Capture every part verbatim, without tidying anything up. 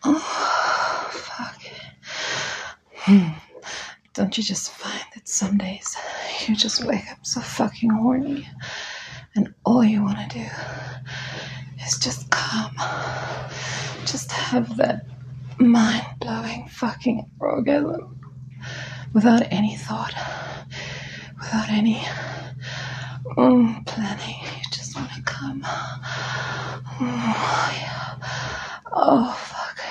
Oh, fuck. Hmm. Don't you just find that some days you just wake up so fucking horny and all you want to do is just come, just have that mind-blowing fucking orgasm without any thought, without any mm, planning. You just want to come. Oh, yeah. Oh, fuck.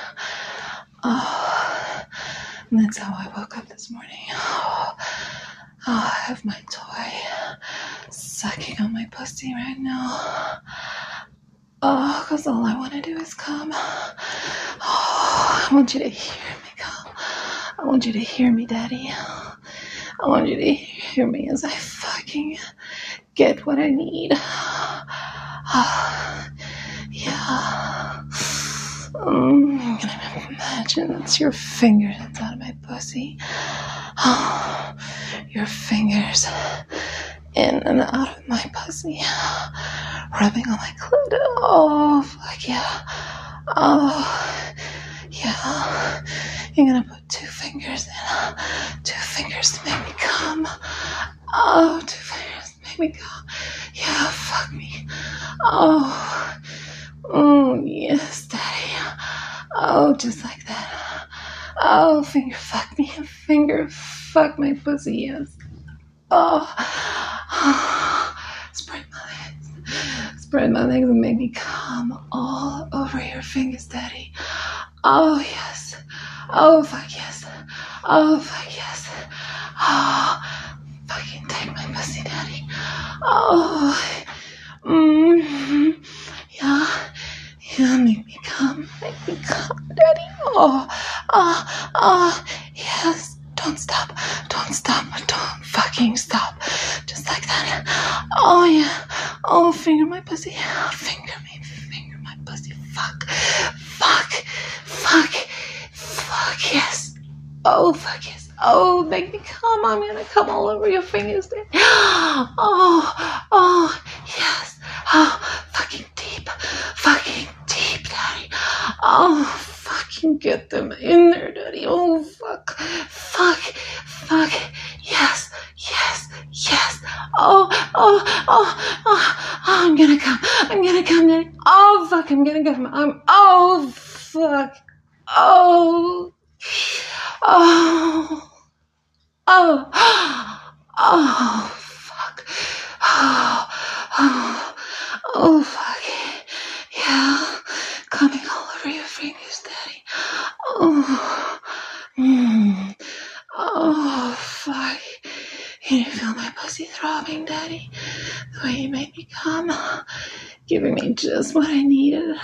Oh, and that's how I woke up this morning. Oh, oh, I have my toy sucking on my pussy right now. Oh, because all I want to do is come. Oh, I want you to hear me come. I want you to hear me, Daddy. I want you to hear me as I fucking get what I need. Oh, yeah. Um, I'm gonna imagine it's your fingers inside of my pussy. Oh, your fingers in and out of my pussy, rubbing on my clit. Oh, fuck yeah. Oh, yeah. You're gonna put two fingers in. Two fingers to make me come. Oh, two fingers to make me come. Yeah, fuck me. Oh, oh, yes, Daddy. Oh, just like that. Oh, finger fuck me. Finger fuck my pussy, yes. Oh, spread my legs. Spread my legs and make me come all over your fingers, Daddy. Oh, yes. Oh, fuck yes. Oh, fuck yes. Oh, fucking take my pussy, Daddy. Oh, mm-hmm. Yeah. Yeah, make me come. Make me come, Daddy. Oh, oh, oh, yes. Don't stop. Don't stop. Don't fucking stop. Just like that. Oh, yeah. Oh, finger my pussy. Finger me. Finger my pussy. Fuck. Fuck. Fuck. Fuck, yes. Oh, fuck, yes. Oh, make me come. I'm gonna come all over your fingers, Daddy. Oh, oh, yes. Oh, fucking deep. Fucking deep, Daddy. Oh, fucking get them in there, Daddy. Oh, fuck. Fuck. Fuck. Yes. Yes. Yes. Oh, oh, oh, oh, oh, I'm gonna come. I'm gonna come, Daddy. Oh, fuck. I'm gonna come. I'm, oh, fuck. Oh. Oh. Oh. Oh, fuck. Oh. Oh. Oh, fuck. Yeah. Coming all over your fingers, Daddy. Oh. Mm. Oh, fuck. Can you feel my pussy throbbing, Daddy? The way you made me come. Giving me just what I needed.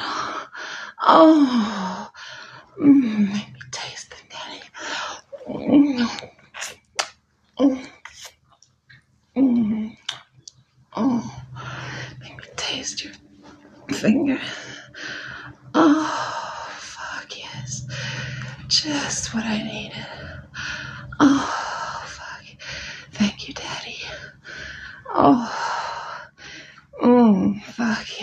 Oh. Mm. Make me taste it, Daddy. Mm. Mm. Mm. Oh. Make me taste your finger. Oh, fuck yes. Just what I needed. Oh, fuck. Thank you, Daddy. Oh, mm, fuck